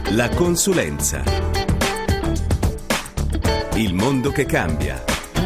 La consulenza. Il mondo che cambia.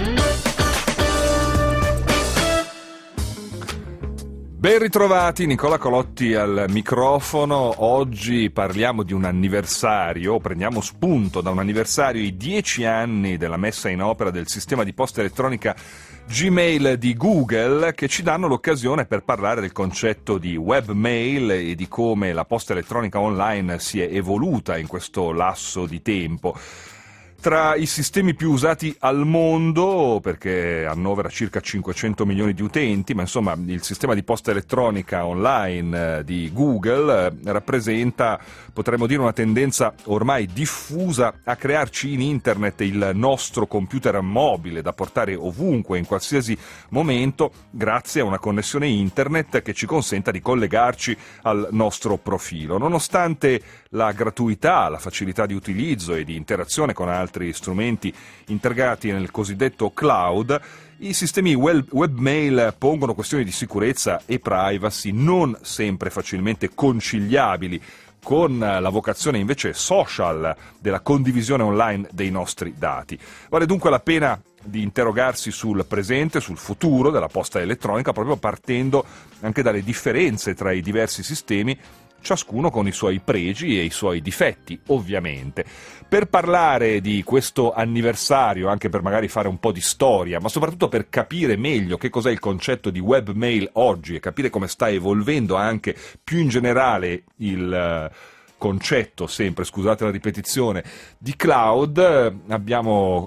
Ben ritrovati, Nicola Colotti al microfono. Oggi parliamo di un anniversario, prendiamo spunto da un anniversario, i 10 anni della messa in opera del sistema di posta elettronica Gmail di Google, che ci danno l'occasione per parlare del concetto di webmail e di come la posta elettronica online si è evoluta in questo lasso di tempo. Tra i sistemi più usati al mondo, perché annovera circa 500 milioni di utenti, ma insomma il sistema di posta elettronica online di Google rappresenta, potremmo dire, una tendenza ormai diffusa a crearci in internet il nostro computer mobile da portare ovunque, in qualsiasi momento, grazie a una connessione internet che ci consenta di collegarci al nostro profilo. Nonostante la gratuità, la facilità di utilizzo e di interazione con altri strumenti integrati nel cosiddetto cloud, i sistemi webmail pongono questioni di sicurezza e privacy non sempre facilmente conciliabili con la vocazione invece social della condivisione online dei nostri dati. Vale dunque la pena di interrogarsi sul presente, sul futuro della posta elettronica, proprio partendo anche dalle differenze tra i diversi sistemi, ciascuno con i suoi pregi e i suoi difetti, ovviamente. Per parlare di questo anniversario, anche per magari fare un po' di storia, ma soprattutto per capire meglio che cos'è il concetto di webmail oggi e capire come sta evolvendo anche più in generale il concetto, sempre, scusate la ripetizione, di cloud, abbiamo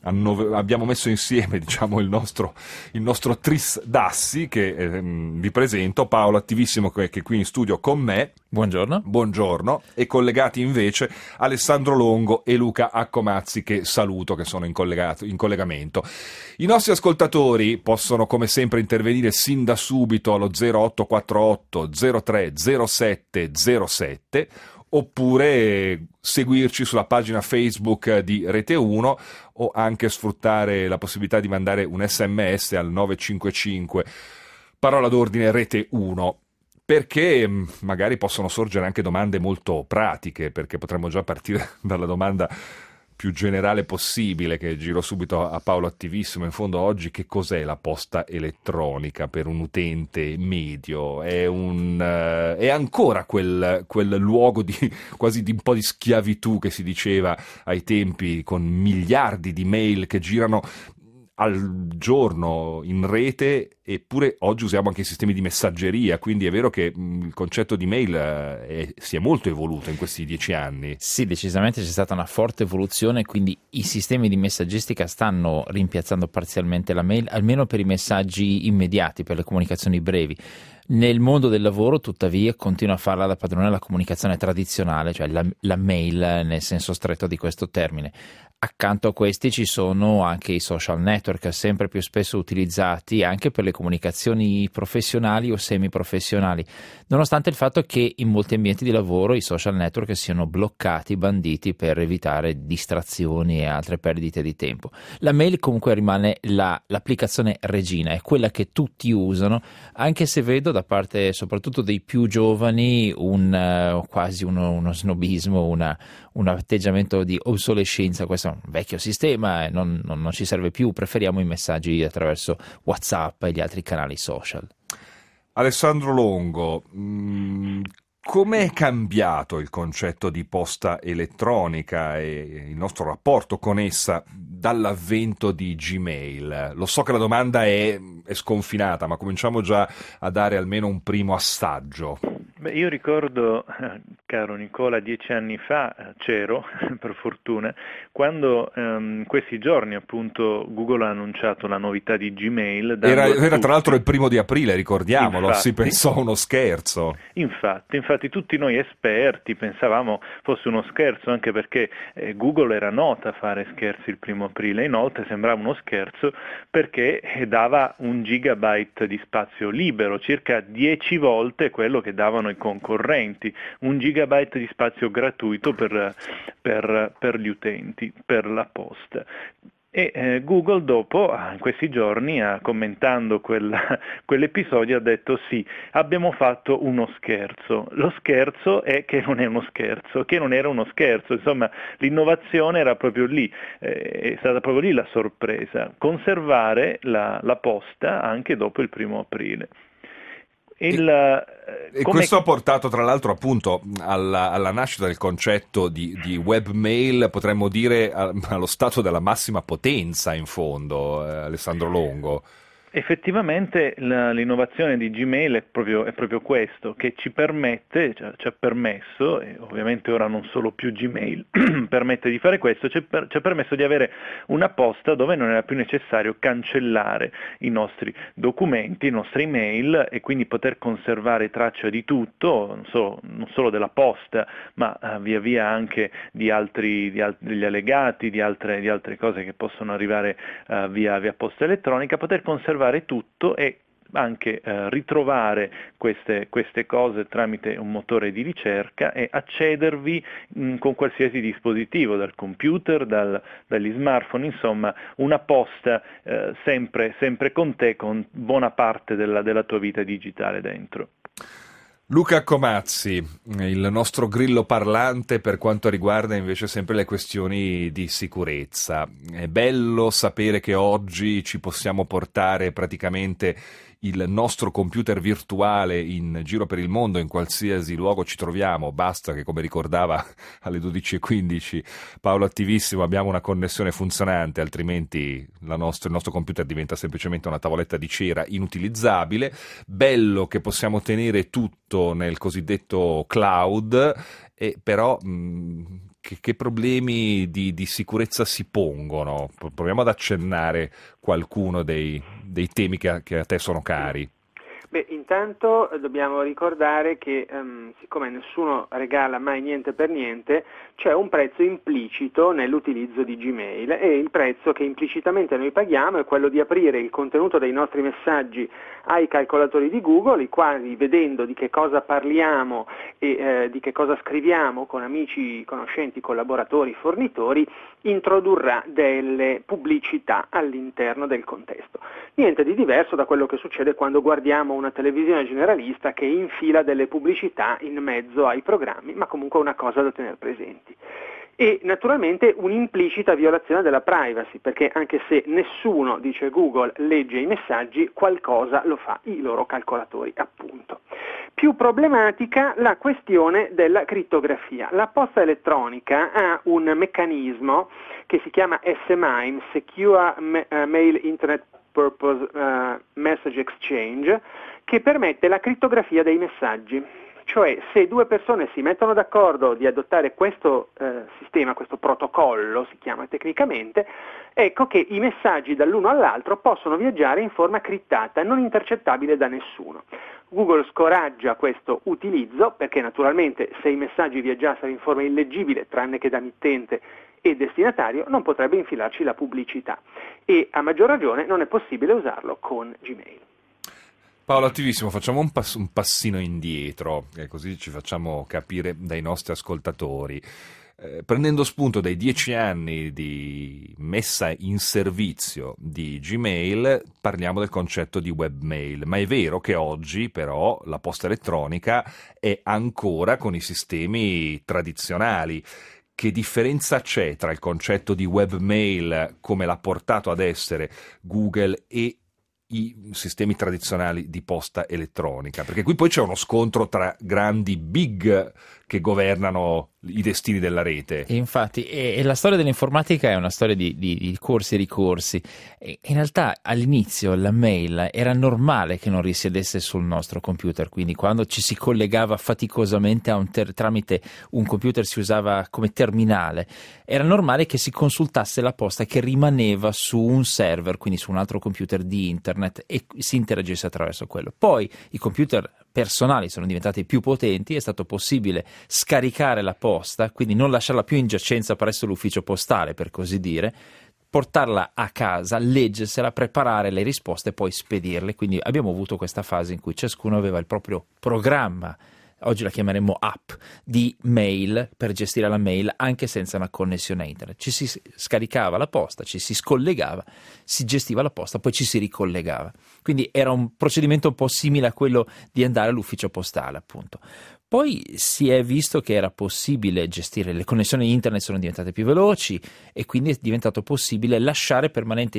messo insieme, diciamo, il nostro tris d'assi che vi presento. Paolo Attivissimo, che è qui in studio con me. Buongiorno. Buongiorno. E collegati invece Alessandro Longo e Luca Accomazzi, che saluto, che sono in collegamento. I nostri ascoltatori possono come sempre intervenire sin da subito allo 0848 03 07 07 oppure seguirci sulla pagina Facebook di Rete 1 o anche sfruttare la possibilità di mandare un SMS al 955 parola d'ordine Rete 1, perché magari possono sorgere anche domande molto pratiche, perché potremmo già partire dalla domanda più generale possibile, che giro subito a Paolo Attivissimo. In fondo oggi che cos'è la posta elettronica per un utente medio? È ancora quel luogo quasi di un po' di schiavitù che si diceva ai tempi, con miliardi di mail che girano al giorno in rete, eppure oggi usiamo anche i sistemi di messaggeria, quindi è vero che il concetto di mail si è molto evoluto in questi 10 anni. Sì, decisamente c'è stata una forte evoluzione, quindi i sistemi di messaggistica stanno rimpiazzando parzialmente la mail, almeno per i messaggi immediati, per le comunicazioni brevi. Nel mondo del lavoro, tuttavia, continua a farla da padrone la comunicazione tradizionale, cioè la mail nel senso stretto di questo termine. Accanto a questi ci sono anche i social network, sempre più spesso utilizzati anche per le comunicazioni professionali o semiprofessionali, nonostante il fatto che in molti ambienti di lavoro i social network siano bloccati, banditi, per evitare distrazioni e altre perdite di tempo. La mail comunque rimane l'applicaziuna regina, è quella che tutti usano, anche se vedo da parte soprattutto dei più giovani quasi uno snobismo, un atteggiamento di obsolescenza. Questo è un vecchio sistema e non ci serve più, preferiamo i messaggi attraverso WhatsApp e gli altri canali social. Alessandro Longo, com'è cambiato il concetto di posta elettronica e il nostro rapporto con essa dall'avvento di Gmail? Lo so che la domanda è sconfinata, ma cominciamo già a dare almeno un primo assaggio. Beh, io ricordo, caro Nicola, 10 anni fa c'ero, per fortuna, quando questi giorni appunto Google ha annunciato la novità di Gmail. Era tra l'altro il 1° di aprile, ricordiamolo, infatti, si pensò a uno scherzo. Infatti tutti noi esperti pensavamo fosse uno scherzo, anche perché Google era nota a fare scherzi il 1° aprile, inoltre sembrava uno scherzo perché dava 1 gigabyte di spazio libero, circa 10 volte quello che davano i concorrenti, 1 gigabyte di spazio gratuito per gli utenti, per la posta. E Google dopo, in questi giorni, commentando quell'episodio, ha detto sì, abbiamo fatto uno scherzo. Lo scherzo è che non è uno scherzo, che non era uno scherzo. Insomma, l'innovazione era proprio lì, è stata proprio lì la sorpresa, conservare la posta anche dopo il 1° aprile. E questo ha portato tra l'altro appunto alla nascita del concetto di webmail, potremmo dire allo stato della massima potenza in fondo, Alessandro Longo. Effettivamente l'innovazione di Gmail è proprio questo, che ci permette, ci ha permesso, e ovviamente ora non solo più Gmail permette di fare questo, ci ha permesso di avere una posta dove non era più necessario cancellare i nostri documenti, i nostri email, e quindi poter conservare traccia di tutto, non solo della posta, ma via via anche degli allegati, di altre cose che possono arrivare via posta elettronica, poter conservare tutto e anche ritrovare queste cose tramite un motore di ricerca e accedervi con qualsiasi dispositivo, dal computer, dagli smartphone, insomma una posta sempre con te, con buona parte della tua vita digitale dentro. Luca Comazzi, il nostro grillo parlante per quanto riguarda invece sempre le questioni di sicurezza. È bello sapere che oggi ci possiamo portare praticamente il nostro computer virtuale in giro per il mondo, in qualsiasi luogo ci troviamo, basta che, come ricordava alle 12:15 Paolo Attivissimo, abbiamo una connessione funzionante, altrimenti il nostro computer diventa semplicemente una tavoletta di cera inutilizzabile. Bello che possiamo tenere tutto nel cosiddetto cloud, e però che problemi di sicurezza si pongono? Proviamo ad accennare qualcuno dei temi che a te sono cari. Beh, intanto dobbiamo ricordare che siccome nessuno regala mai niente per niente, c'è un prezzo implicito nell'utilizzo di Gmail, e il prezzo che implicitamente noi paghiamo è quello di aprire il contenuto dei nostri messaggi ai calcolatori di Google, i quali, vedendo di che cosa parliamo e di che cosa scriviamo con amici, conoscenti, collaboratori, fornitori, introdurrà delle pubblicità all'interno del contesto. Niente di diverso da quello che succede quando guardiamo una televisione generalista che infila delle pubblicità in mezzo ai programmi, ma comunque una cosa da tenere presenti. E naturalmente un'implicita violazione della privacy, perché anche se nessuno, dice Google, legge i messaggi, qualcosa lo fa i loro calcolatori, appunto. Più problematica la questione della crittografia. La posta elettronica ha un meccanismo che si chiama SMIME, Secure Mail Internet Purpose Message Exchange, che permette la crittografia dei messaggi. Cioè, se due persone si mettono d'accordo di adottare questo sistema, questo protocollo si chiama tecnicamente, ecco che i messaggi dall'uno all'altro possono viaggiare in forma crittata, non intercettabile da nessuno. Google scoraggia questo utilizzo perché naturalmente se i messaggi viaggiassero in forma illeggibile, tranne che da mittente e destinatario, non potrebbe infilarci la pubblicità, e a maggior ragione non è possibile usarlo con Gmail. Paolo Attivissimo, facciamo un passino indietro, così ci facciamo capire dai nostri ascoltatori. Prendendo spunto dai 10 anni di messa in servizio di Gmail, parliamo del concetto di webmail, ma è vero che oggi però la posta elettronica è ancora con i sistemi tradizionali. Che differenza c'è tra il concetto di webmail, come l'ha portato ad essere Google, e i sistemi tradizionali di posta elettronica? Perché qui poi c'è uno scontro tra grandi big che governano i destini della rete. E infatti, e la storia dell'informatica è una storia di corsi e ricorsi. E in realtà all'inizio la mail era normale che non risiedesse sul nostro computer, quindi quando ci si collegava faticosamente tramite un computer, si usava come terminale, era normale che si consultasse la posta che rimaneva su un server, quindi su un altro computer di internet, e si interagisse attraverso quello. Poi i computer personali sono diventati più potenti, è stato possibile scaricare la posta, quindi non lasciarla più in giacenza presso l'ufficio postale, per così dire, portarla a casa, leggersela, preparare le risposte e poi spedirle. Quindi abbiamo avuto questa fase in cui ciascuno aveva il proprio programma oggi la chiameremo app, di mail per gestire la mail anche senza una connessione a internet. Ci si scaricava la posta, ci si scollegava, si gestiva la posta, poi ci si ricollegava. Quindi era un procedimento un po' simile a quello di andare all'ufficio postale, appunto. Poi si è visto che era possibile gestire, le connessioni internet sono diventate più veloci e quindi è diventato possibile lasciare permanentemente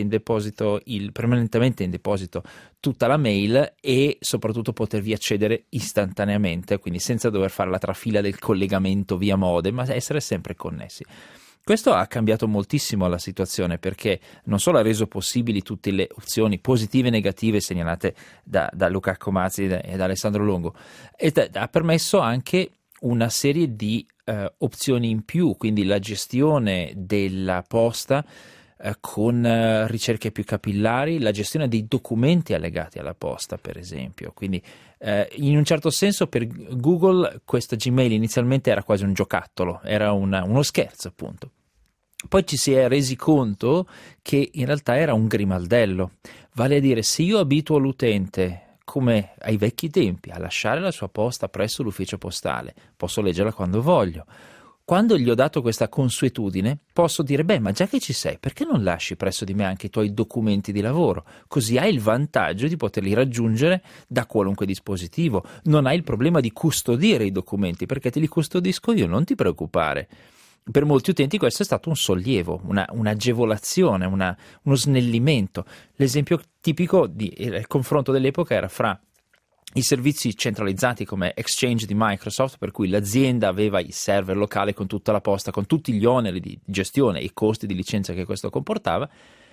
in deposito tutta la mail e soprattutto potervi accedere istantaneamente, quindi senza dover fare la trafila del collegamento via modem, ma essere sempre connessi. Questo ha cambiato moltissimo la situazione, perché non solo ha reso possibili tutte le opzioni positive e negative segnalate da Luca Comazzi e da Alessandro Longo, e ha permesso anche una serie di opzioni in più, quindi la gestione della posta con ricerche più capillari, la gestione dei documenti allegati alla posta, per esempio. Quindi in un certo senso per Google questa Gmail inizialmente era quasi un giocattolo, era uno scherzo, appunto. Poi ci si è resi conto che in realtà era un grimaldello, vale a dire, se io abituo l'utente, come ai vecchi tempi, a lasciare la sua posta presso l'ufficio postale, posso leggerla quando voglio. Quando gli ho dato questa consuetudine, posso dire, ma già che ci sei, perché non lasci presso di me anche i tuoi documenti di lavoro? Così hai il vantaggio di poterli raggiungere da qualunque dispositivo. Non hai il problema di custodire i documenti, perché te li custodisco io, non ti preoccupare. Per molti utenti questo è stato un sollievo, un'agevolazione, uno snellimento. L'esempio tipico del confronto dell'epoca era fra i servizi centralizzati come Exchange di Microsoft, per cui l'azienda aveva il server locale con tutta la posta, con tutti gli oneri di gestione e i costi di licenza che questo comportava,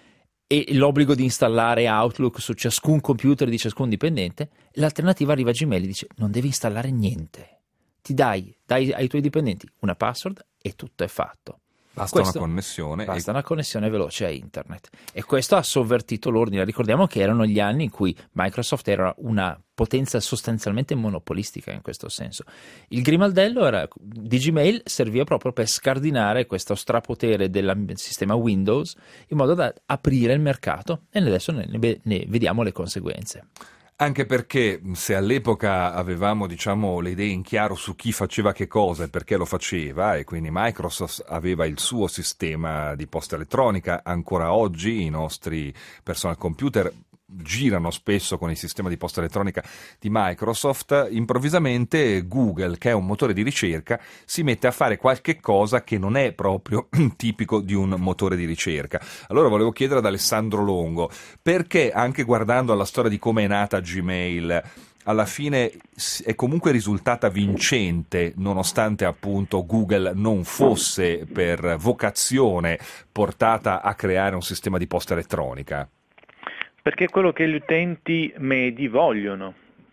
e l'obbligo di installare Outlook su ciascun computer di ciascun dipendente. L'alternativa arriva a Gmail e dice: non devi installare niente, ti dai ai tuoi dipendenti una password e tutto è fatto. Basta una connessione. Basta una connessione veloce a internet. E questo ha sovvertito l'ordine. Ricordiamo che erano gli anni in cui Microsoft era una potenza sostanzialmente monopolistica in questo senso. Il grimaldello di Gmail serviva proprio per scardinare questo strapotere del sistema Windows in modo da aprire il mercato, e adesso ne vediamo le conseguenze. Anche perché se all'epoca avevamo, le idee in chiaro su chi faceva che cosa e perché lo faceva, e quindi Microsoft aveva il suo sistema di posta elettronica, ancora oggi i nostri personal computer girano spesso con il sistema di posta elettronica di Microsoft, improvvisamente Google, che è un motore di ricerca, si mette a fare qualche cosa che non è proprio tipico di un motore di ricerca. Allora volevo chiedere ad Alessandro Longo, perché anche guardando alla storia di come è nata Gmail, alla fine è comunque risultata vincente, nonostante appunto Google non fosse per vocazione portata a creare un sistema di posta elettronica? Perché è quello che gli utenti medi vogliono.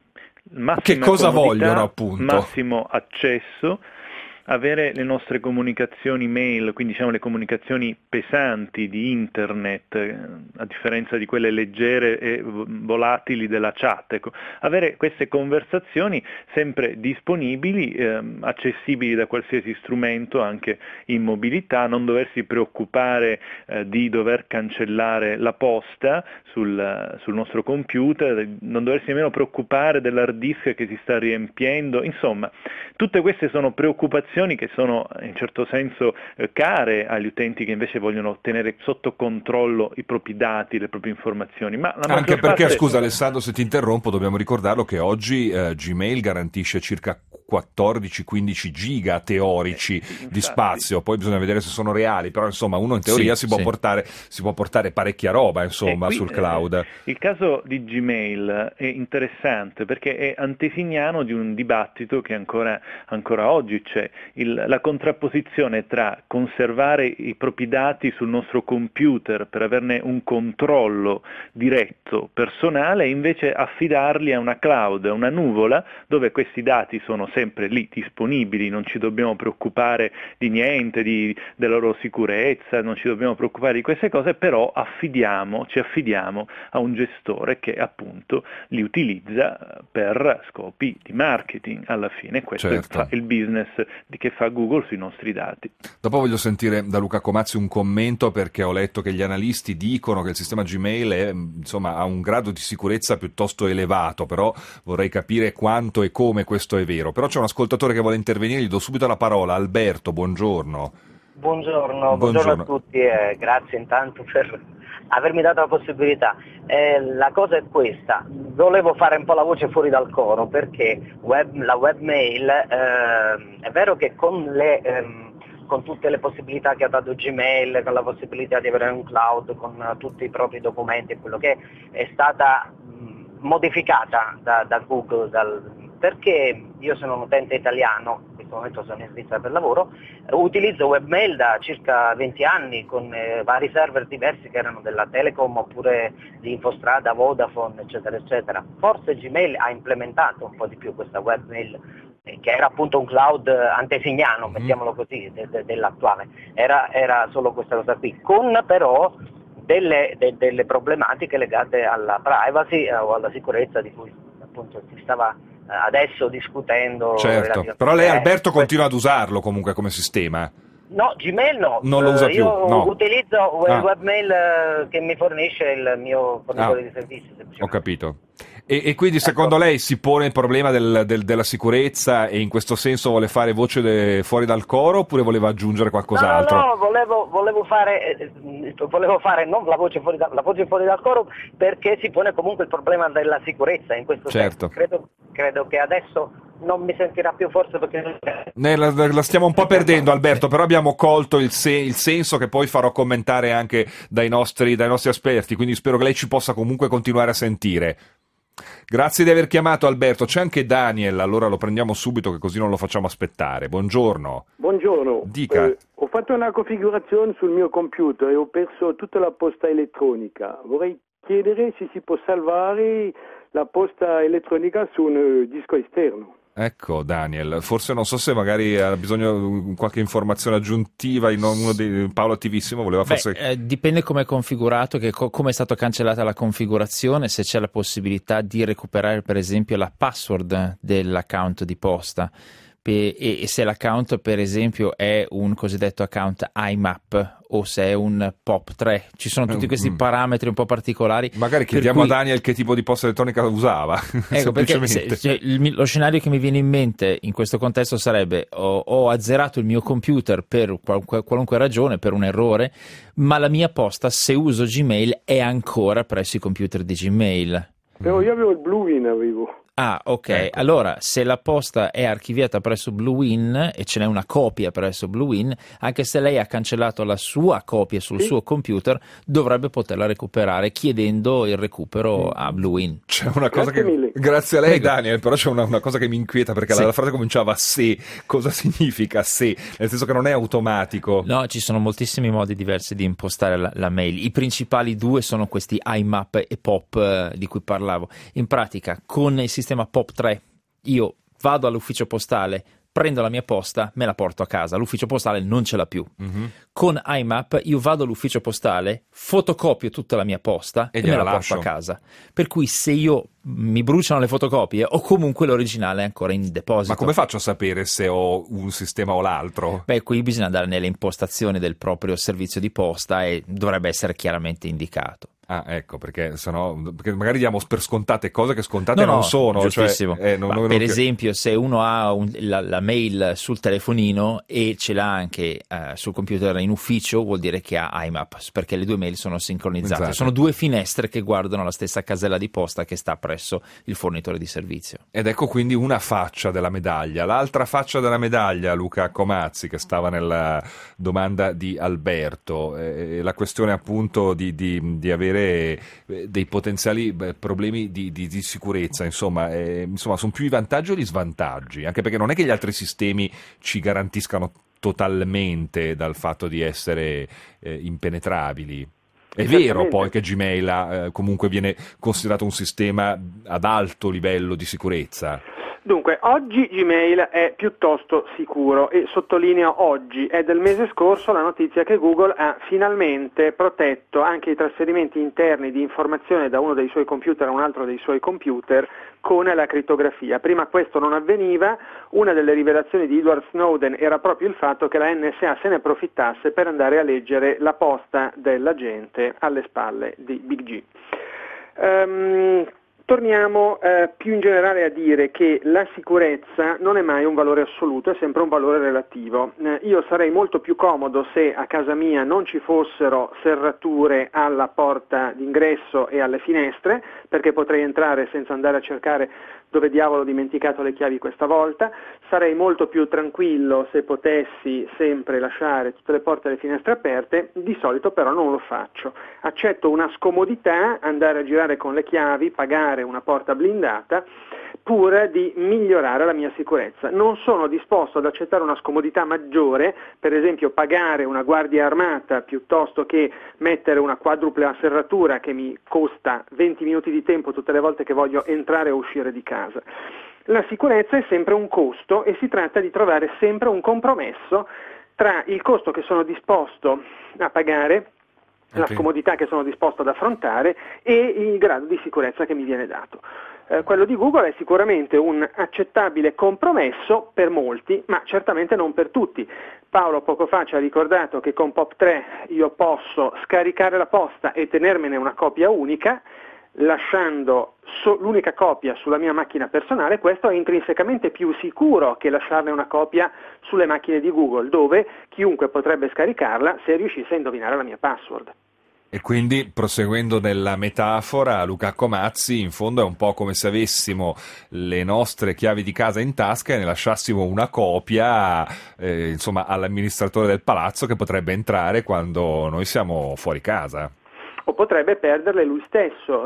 Che cosa vogliono, appunto? Massimo accesso, avere le nostre comunicazioni mail, quindi le comunicazioni pesanti di internet, a differenza di quelle leggere e volatili della chat, ecco. Avere queste conversazioni sempre disponibili, accessibili da qualsiasi strumento, anche in mobilità, non doversi preoccupare di dover cancellare la posta sul nostro computer, non doversi nemmeno preoccupare dell'hard disk che si sta riempiendo. Insomma, tutte queste sono preoccupazioni che sono in certo senso care agli utenti che invece vogliono tenere sotto controllo i propri dati, le proprie informazioni. Ma anche perché, scusa Alessandro se ti interrompo, dobbiamo ricordarlo che oggi Gmail garantisce circa 14-15 giga teorici di spazio, poi bisogna vedere se sono reali, però insomma uno in teoria si può portare parecchia roba, insomma, sul cloud. Il caso di Gmail è interessante perché è antesignano di un dibattito che ancora oggi c'è, la contrapposizione tra conservare i propri dati sul nostro computer per averne un controllo diretto, personale, e invece affidarli a una cloud, a una nuvola, dove questi dati sono sempre lì disponibili, non ci dobbiamo preoccupare di niente, della loro sicurezza, non ci dobbiamo preoccupare di queste cose, però ci affidiamo a un gestore che appunto li utilizza per scopi di marketing alla fine. Questo è il business che fa Google sui nostri dati. Dopo voglio sentire da Luca Comazzi un commento, perché ho letto che gli analisti dicono che il sistema Gmail ha un grado di sicurezza piuttosto elevato, però vorrei capire quanto e come questo è vero. Però però c'è un ascoltatore che vuole intervenire, gli do subito la parola. Alberto, buongiorno. Buongiorno a tutti e grazie intanto per avermi dato la possibilità. La cosa è questa, volevo fare un po' la voce fuori dal coro perché la webmail è vero che con tutte le possibilità che ha dato Gmail, con la possibilità di avere un cloud, con tutti i propri documenti e quello che è stata modificata da Google, perché io sono un utente italiano, in questo momento sono in Svizzera per lavoro, utilizzo webmail da circa 20 anni con vari server diversi che erano della Telecom oppure di Infostrada, Vodafone, eccetera, eccetera. Forse Gmail ha implementato un po' di più questa webmail, che era appunto un cloud antesignano, mettiamolo così, dell'attuale. Era solo questa cosa qui, con però delle problematiche legate alla privacy o alla sicurezza di cui appunto si stava adesso discutendo. Certo, però lei Alberto continua ad usarlo comunque come sistema? No, Gmail no, non lo usa più. Io utilizzo il webmail che mi fornisce il mio fornitore di servizi. Ho capito. E quindi secondo lei si pone il problema della sicurezza e in questo senso vuole fare voce fuori dal coro oppure voleva aggiungere qualcos'altro? No, volevo fare non la voce fuori dal coro perché si pone comunque il problema della sicurezza in questo senso. Credo che adesso non mi sentirà più forse perché... La stiamo un po' perdendo Alberto, però abbiamo colto il senso che poi farò commentare anche dai nostri esperti, quindi spero che lei ci possa comunque continuare a sentire. Grazie di aver chiamato Alberto. C'è anche Daniel, allora lo prendiamo subito che così non lo facciamo aspettare. Buongiorno. Buongiorno. Dica. Ho fatto una configurazione sul mio computer e ho perso tutta la posta elettronica. Vorrei chiedere se si può salvare la posta elettronica su un disco esterno. Ecco Daniel, forse non so se magari ha bisogno di qualche informazione aggiuntiva, Paolo attivissimo voleva forse... Dipende come è configurato, come è stata cancellata la configurazione, se c'è la possibilità di recuperare per esempio la password dell'account di posta e se l'account per esempio è un cosiddetto account IMAP o se è un POP3, ci sono tutti questi parametri un po' particolari. Magari chiediamo a Daniel che tipo di posta elettronica usava. Ecco, perché lo scenario che mi viene in mente in questo contesto sarebbe ho azzerato il mio computer per qualunque ragione, per un errore, ma la mia posta, se uso Gmail, è ancora presso i computer di Gmail. Però io avevo il Bluewin, Ah, ok. Ecco. Allora, se la posta è archiviata presso Bluewin e ce n'è una copia presso Bluewin, anche se lei ha cancellato la sua copia sul suo computer, dovrebbe poterla recuperare chiedendo il recupero a Bluewin. C'è una cosa grazie a lei Daniel, però c'è una cosa che mi inquieta perché la frase cominciava se. Cosa significa se? Nel senso che non è automatico. No, ci sono moltissimi modi diversi di impostare la mail. I principali due sono questi IMAP e POP di cui parlavo. In pratica, con il sistema POP3 io vado all'ufficio postale, prendo la mia posta, me la porto a casa, l'ufficio postale non ce l'ha più. Con IMAP io vado all'ufficio postale, fotocopio tutta la mia posta e me la porto a casa. Per cui se io mi bruciano le fotocopie o comunque l'originale è ancora in deposito. Ma come faccio a sapere se ho un sistema o l'altro? Beh, qui bisogna andare nelle impostazioni del proprio servizio di posta e dovrebbe essere chiaramente indicato. Ah, ecco, perché magari diamo per scontate cose che scontate non sono. Giustissimo. Cioè, per esempio, se uno ha la mail sul telefonino e ce l'ha anche sul computer in ufficio, vuol dire che ha IMAP, perché le due mail sono sincronizzate. Esatto. Sono due finestre che guardano la stessa casella di posta che sta presso il fornitore di servizio. Ed ecco quindi una faccia della medaglia. L'altra faccia della medaglia, Luca Comazzi, che stava nella domanda di Alberto, la questione appunto di avere dei potenziali problemi di sicurezza, insomma, sono più i vantaggi o gli svantaggi, anche perché non è che gli altri sistemi ci garantiscano totalmente dal fatto di essere impenetrabili. È vero poi che Gmail comunque viene considerato un sistema ad alto livello di sicurezza. Dunque, oggi Gmail è piuttosto sicuro e sottolineo oggi, è del mese scorso la notizia che Google ha finalmente protetto anche i trasferimenti interni di informazione da uno dei suoi computer a un altro dei suoi computer con la crittografia. Prima questo non avveniva, una delle rivelazioni di Edward Snowden era proprio il fatto che la NSA se ne approfittasse per andare a leggere la posta della gente alle spalle di Big G. Torniamo più in generale a dire che la sicurezza non è mai un valore assoluto, è sempre un valore relativo. Io sarei molto più comodo se a casa mia non ci fossero serrature alla porta d'ingresso e alle finestre, perché potrei entrare senza andare a cercare dove diavolo ho dimenticato le chiavi questa volta. Sarei molto più tranquillo se potessi sempre lasciare tutte le porte e le finestre aperte, di solito però non lo faccio. Accetto una scomodità, andare a girare con le chiavi, pagare una porta blindata, pur di migliorare la mia sicurezza. Non sono disposto ad accettare una scomodità maggiore, per esempio pagare una guardia armata piuttosto che mettere una quadruple serratura che mi costa 20 minuti di tempo tutte le volte che voglio entrare o uscire di casa. La sicurezza è sempre un costo e si tratta di trovare sempre un compromesso tra il costo che sono disposto a pagare, la scomodità che sono disposto ad affrontare e il grado di sicurezza che mi viene dato. Quello di Google è sicuramente un accettabile compromesso per molti, ma certamente non per tutti. Paolo poco fa ci ha ricordato che con POP3 io posso scaricare la posta e tenermene una copia unica, lasciando l'unica copia sulla mia macchina personale. Questo è intrinsecamente più sicuro che lasciarne una copia sulle macchine di Google, dove chiunque potrebbe scaricarla se riuscisse a indovinare la mia password. E quindi, proseguendo nella metafora, Luca Comazzi, in fondo è un po' come se avessimo le nostre chiavi di casa in tasca e ne lasciassimo una copia, insomma, all'amministratore del palazzo che potrebbe entrare quando noi siamo fuori casa. O potrebbe perderle lui stesso.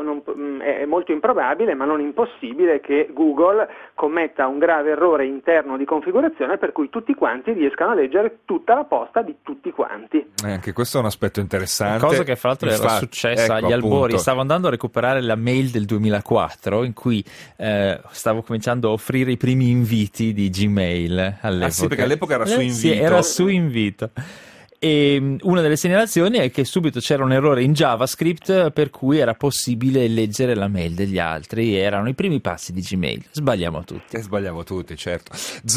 È molto improbabile, ma non impossibile, che Google commetta un grave errore interno di configurazione per cui tutti quanti riescano a leggere tutta la posta di tutti quanti. Anche questo è un aspetto interessante. Cosa che fra l'altro era successa agli albori. Stavo andando a recuperare la mail del 2004 in cui stavo cominciando a offrire i primi inviti di Gmail all'epoca. Ah sì, perché all'epoca era su invito. Sì, era su invito. E una delle segnalazioni è che subito c'era un errore in JavaScript per cui era possibile leggere la mail degli altri. Erano i primi passi di Gmail. Sbagliamo tutti, certo.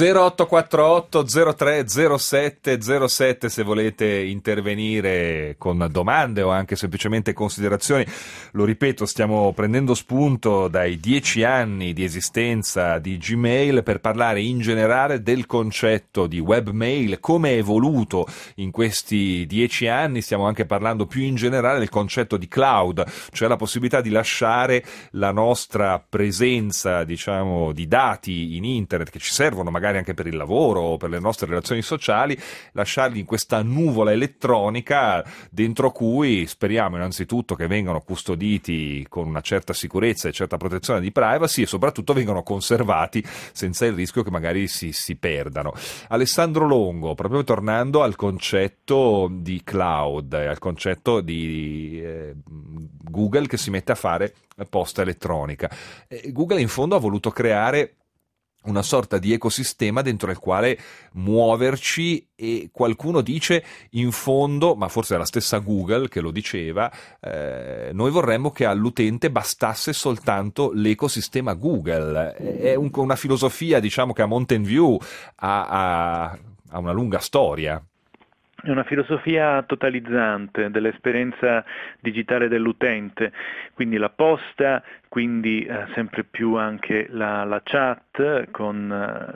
0848 03 07 07 se volete intervenire con domande o anche semplicemente considerazioni. Lo ripeto, stiamo prendendo spunto dai 10 anni di esistenza di Gmail per parlare in generale del concetto di webmail, come è evoluto in questi 10 anni. Stiamo anche parlando più in generale del concetto di cloud, cioè la possibilità di lasciare la nostra presenza, diciamo, di dati in internet che ci servono magari anche per il lavoro o per le nostre relazioni sociali, lasciarli in questa nuvola elettronica dentro cui speriamo innanzitutto che vengano custoditi con una certa sicurezza e certa protezione di privacy e soprattutto vengano conservati senza il rischio che magari si perdano. Alessandro Longo, proprio tornando al concetto di cloud, al concetto di Google che si mette a fare posta elettronica. Google in fondo ha voluto creare una sorta di ecosistema dentro il quale muoverci e qualcuno dice in fondo, ma forse è la stessa Google che lo diceva, noi vorremmo che all'utente bastasse soltanto l'ecosistema Google. È una filosofia, diciamo, che a Mountain View ha una lunga storia. È una filosofia totalizzante dell'esperienza digitale dell'utente, quindi la posta, quindi sempre più anche la chat con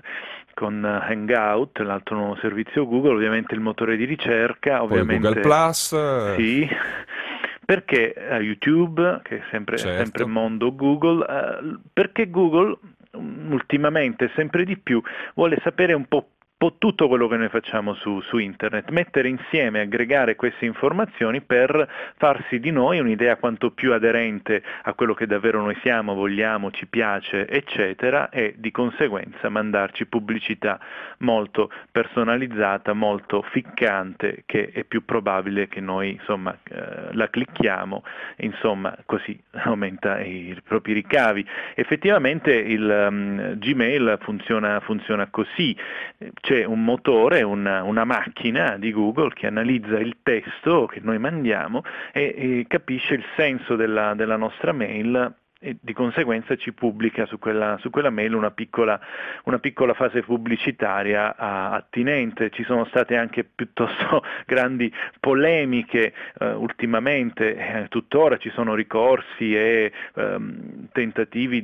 Hangout, l'altro nuovo servizio Google, ovviamente il motore di ricerca, ovviamente Google Plus. Sì. Perché YouTube, che è sempre mondo Google, perché Google ultimamente sempre di più vuole sapere un po' tutto quello che noi facciamo su internet, mettere insieme, aggregare queste informazioni per farsi di noi un'idea quanto più aderente a quello che davvero noi siamo, vogliamo, ci piace, eccetera, e di conseguenza mandarci pubblicità molto personalizzata, molto ficcante, che è più probabile che noi la clicchiamo, insomma così aumenta i propri ricavi. Effettivamente il Gmail funziona così. C'è un motore, una macchina di Google che analizza il testo che noi mandiamo e capisce il senso della nostra mail e di conseguenza ci pubblica su quella mail una piccola fase pubblicitaria attinente. Ci sono state anche piuttosto grandi polemiche ultimamente, tuttora ci sono ricorsi e tentativi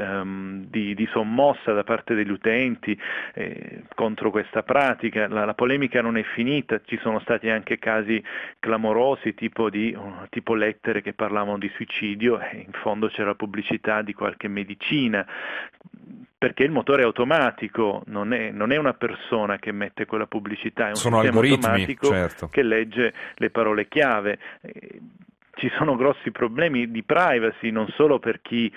di sommossa da parte degli utenti contro questa pratica. La polemica non è finita, ci sono stati anche casi clamorosi tipo lettere che parlavano di suicidio e in fondo c'era pubblicità di qualche medicina, perché il motore è automatico, non è una persona che mette quella pubblicità, è un Sono sistema algoritmi, automatico, certo, che legge le parole chiave. Ci sono grossi problemi di privacy non solo per chi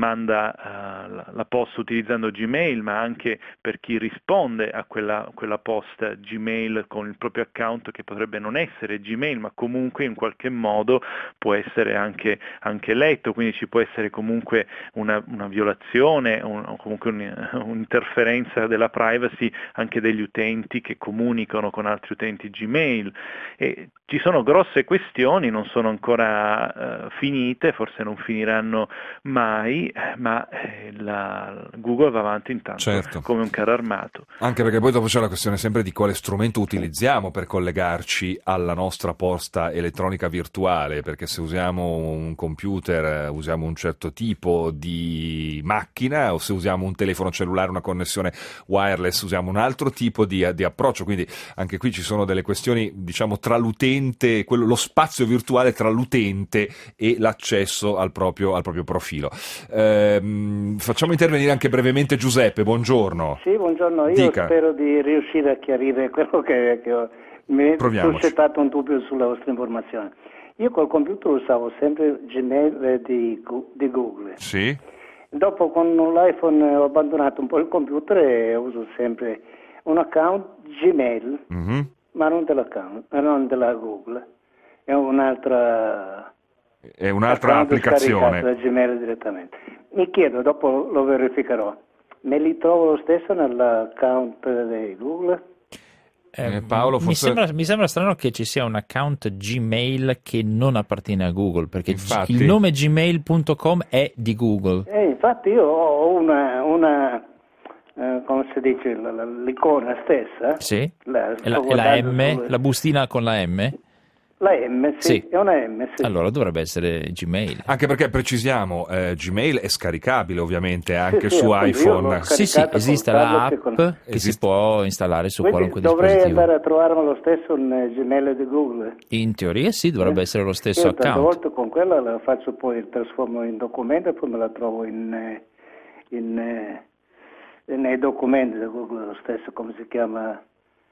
manda la posta utilizzando Gmail, ma anche per chi risponde a quella posta Gmail con il proprio account, che potrebbe non essere Gmail, ma comunque in qualche modo può essere anche letto, quindi ci può essere comunque una violazione o comunque un'interferenza della privacy anche degli utenti che comunicano con altri utenti Gmail. E ci sono grosse questioni, non sono ancora finite, forse non finiranno mai, ma Google va avanti intanto, certo, come un carro armato. Anche perché poi dopo c'è la questione sempre di quale strumento utilizziamo per collegarci alla nostra posta elettronica virtuale, perché se usiamo un computer usiamo un certo tipo di macchina, o se usiamo un telefono cellulare, una connessione wireless, usiamo un altro tipo di approccio, quindi anche qui ci sono delle questioni, diciamo, tra l'utente, lo spazio virtuale tra l'utente e l'accesso al proprio profilo. Facciamo intervenire anche brevemente Giuseppe, buongiorno. Sì, buongiorno, io Dica. Spero di riuscire a chiarire quello che mi è suscitato un dubbio sulla vostra informazione. Io col computer usavo sempre Gmail di Google. Sì. Dopo con l'iPhone ho abbandonato un po' il computer e uso sempre un account Gmail, ma non della Google. È un'altra applicazione da Gmail direttamente. Mi chiedo, dopo lo verificherò, me li trovo lo stesso nell'account di Google? Paolo, forse... mi sembra strano che ci sia un account Gmail che non appartiene a Google, perché infatti... il nome gmail.com è di Google. Infatti io ho una come si dice, l'icona stessa. Sì, la M, la bustina con la M? La M, sì, è una M, sì. Allora dovrebbe essere Gmail. Anche perché, precisiamo, Gmail è scaricabile ovviamente anche su iPhone. Sì, esiste l'app che si può installare su qualunque dispositivo. Dovrei andare a trovarlo lo stesso in Gmail di Google? In teoria sì, dovrebbe essere lo stesso account. Tante volte con quella la faccio, poi trasformo in documento e poi me la trovo nei documenti di Google, lo stesso, come si chiama...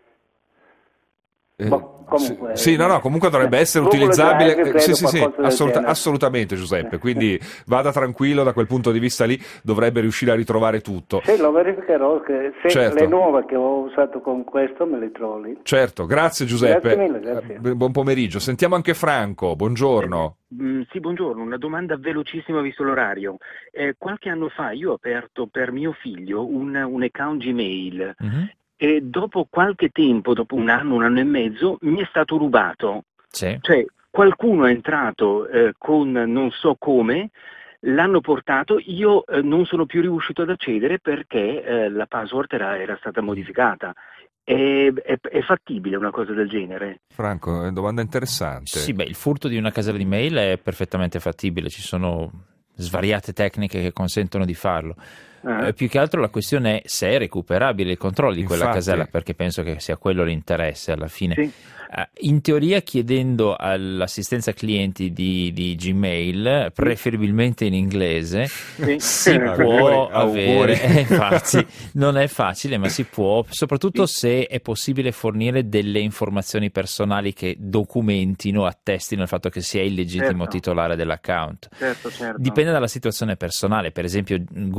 Comunque, comunque dovrebbe essere utilizzabile. Assolutamente Giuseppe, quindi vada tranquillo, da quel punto di vista lì dovrebbe riuscire a ritrovare tutto. Sì, lo verificherò, che se certo. Le nuove che ho usato con questo me le trovo lì. Certo, grazie Giuseppe. Grazie mille, grazie. Buon pomeriggio. Sentiamo anche Franco, buongiorno. Sì, buongiorno, una domanda velocissima visto l'orario. Qualche anno fa io ho aperto per mio figlio un account Gmail. E dopo qualche tempo, dopo un anno e mezzo, mi è stato rubato. Sì. Cioè, qualcuno è entrato con non so come, l'hanno portato, io non sono più riuscito ad accedere perché la password era stata modificata. È fattibile una cosa del genere? Franco, è una domanda interessante. Sì, il furto di una casella di mail è perfettamente fattibile, ci sono svariate tecniche che consentono di farlo. Più che altro la questione è se è recuperabile il controllo di quella casella, perché penso che sia quello l'interesse alla fine. Sì. In teoria, chiedendo all'assistenza clienti di Gmail, preferibilmente in inglese, si può avere. Infatti, non è facile, ma si può, soprattutto se è possibile fornire delle informazioni personali che documentino, attestino il fatto che sia il legittimo titolare dell'account. Certo. Dipende dalla situazione personale. Per esempio, Google potrebbe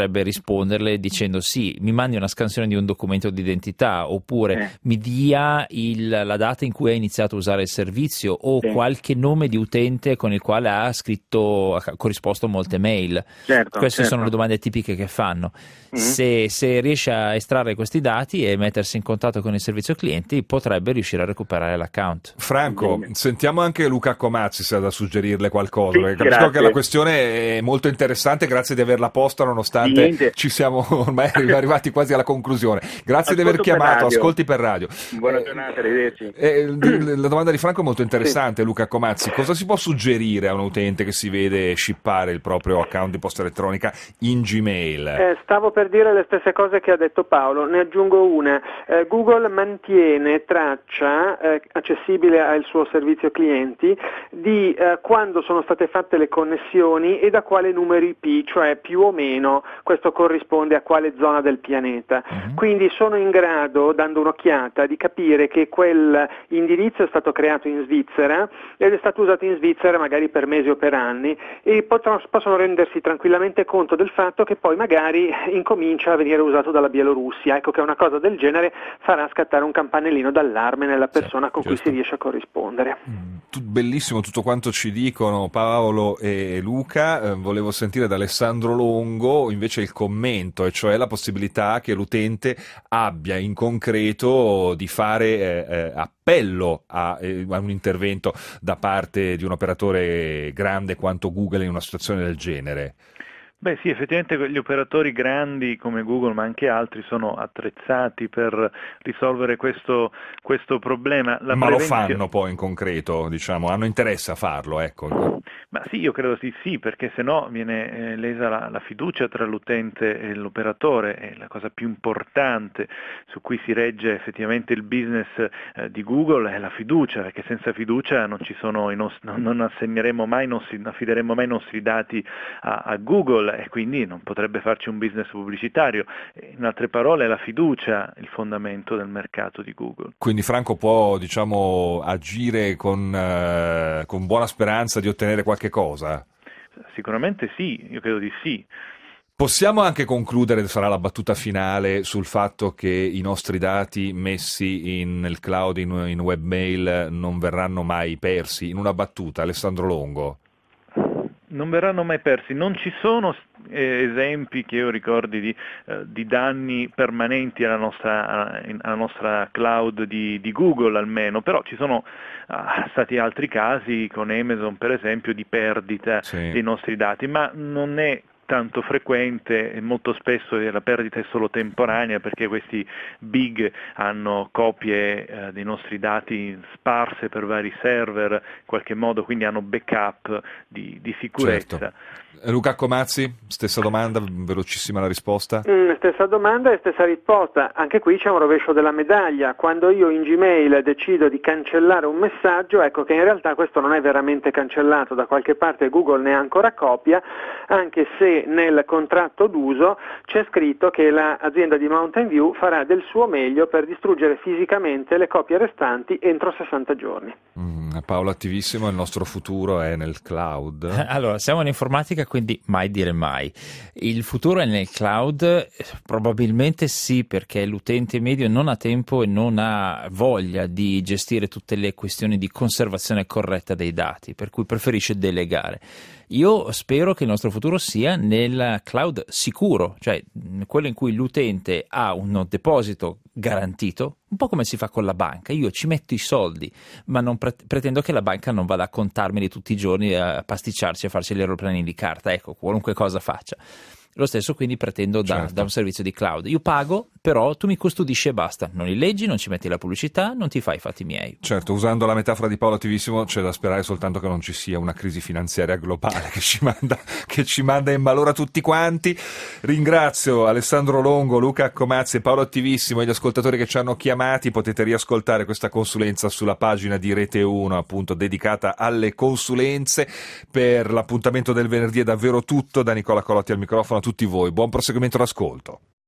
potrebbe risponderle dicendo sì, mi mandi una scansione di un documento d'identità, oppure mi dia la data in cui ha iniziato a usare il servizio, o qualche nome di utente con il quale ha corrisposto molte mail. Queste sono le domande tipiche che fanno. Se riesce a estrarre questi dati e mettersi in contatto con il servizio clienti, potrebbe riuscire a recuperare l'account. Franco, sentiamo anche Luca Comazzi se ha da suggerirle qualcosa, perché capisco che la questione è molto interessante, grazie di averla posta nonostante ci siamo ormai arrivati quasi alla conclusione. Grazie di aver chiamato, ascolti per radio. Buona giornata, arrivederci. La domanda di Franco è molto interessante, Luca Comazzi. Cosa si può suggerire a un utente che si vede shippare il proprio account di posta elettronica in Gmail? Stavo per dire le stesse cose che ha detto Paolo, ne aggiungo una. Google mantiene traccia accessibile al suo servizio clienti di quando sono state fatte le connessioni e da quale numero IP, cioè più o meno questo corrisponde a quale zona del pianeta. Quindi sono in grado, dando un'occhiata, di capire che quel indirizzo è stato creato in Svizzera ed è stato usato in Svizzera magari per mesi o per anni, e possono rendersi tranquillamente conto del fatto che poi magari incomincia a venire usato dalla Bielorussia. Ecco che una cosa del genere farà scattare un campanellino d'allarme nella persona con cui si riesce a corrispondere. Bellissimo tutto quanto ci dicono Paolo e Luca. Volevo sentire da Alessandro Longo invece il commento, e cioè la possibilità che l'utente abbia in concreto di fare appello a un intervento da parte di un operatore grande quanto Google in una situazione del genere. Beh sì, effettivamente gli operatori grandi come Google, ma anche altri, sono attrezzati per risolvere questo problema. Ma lo fanno poi in concreto, diciamo, hanno interesse a farlo, ecco. Ma sì, io credo sì, perché se no viene lesa la fiducia tra l'utente e l'operatore, e la cosa più importante su cui si regge effettivamente il business di Google è la fiducia, perché senza fiducia non assegneremo mai, non affideremo mai i nostri dati a Google, e quindi non potrebbe farci un business pubblicitario. In altre parole, è la fiducia il fondamento del mercato di Google. Quindi Franco può, diciamo, agire con buona speranza di ottenere qualche cosa? Sicuramente sì, io credo di sì. Possiamo anche concludere, sarà la battuta finale, sul fatto che i nostri dati messi nel cloud, in webmail, non verranno mai persi? In una battuta, Alessandro Longo. Non verranno mai persi, non ci sono esempi che io ricordi di danni permanenti alla nostra cloud di Google almeno, però ci sono stati altri casi con Amazon per esempio di perdita dei nostri dati, ma non è tanto frequente, e molto spesso la perdita è solo temporanea, perché questi big hanno copie dei nostri dati sparse per vari server, in qualche modo, quindi hanno backup di sicurezza. Certo. Luca Comazzi, stessa domanda, velocissima la risposta. Stessa domanda e stessa risposta. Anche qui c'è un rovescio della medaglia. Quando io in Gmail decido di cancellare un messaggio, ecco che in realtà questo non è veramente cancellato, da qualche parte Google ne ha ancora copia, anche se nel contratto d'uso c'è scritto che l'azienda di Mountain View farà del suo meglio per distruggere fisicamente le copie restanti entro 60 giorni. Paolo Attivissimo, il nostro futuro è nel cloud? Allora, siamo in informatica, quindi mai dire mai. Il futuro è nel cloud? Probabilmente sì, perché l'utente medio non ha tempo e non ha voglia di gestire tutte le questioni di conservazione corretta dei dati, per cui preferisce delegare. Io spero che il nostro futuro sia nel cloud sicuro, cioè quello in cui l'utente ha un deposito garantito, un po' come si fa con la banca. Io ci metto i soldi, ma non pretendo che la banca non vada a contarmeli tutti i giorni, a pasticciarci, a farci gli aeroplani di carta, ecco, qualunque cosa faccia. Lo stesso quindi pretendo da un servizio di cloud. Io pago, però tu mi custodisci e basta. Non li leggi, non ci metti la pubblicità, non ti fai i fatti miei. Certo, usando la metafora di Paolo Attivissimo, c'è da sperare soltanto che non ci sia una crisi finanziaria globale che ci manda in malora tutti quanti. Ringrazio Alessandro Longo, Luca Comazzi e Paolo Attivissimo e gli ascoltatori che ci hanno chiamati. Potete riascoltare questa consulenza sulla pagina di Rete 1, appunto dedicata alle consulenze. Per l'appuntamento del venerdì è davvero tutto. Da Nicola Colotti al microfono, a tutti voi buon proseguimento d'ascolto.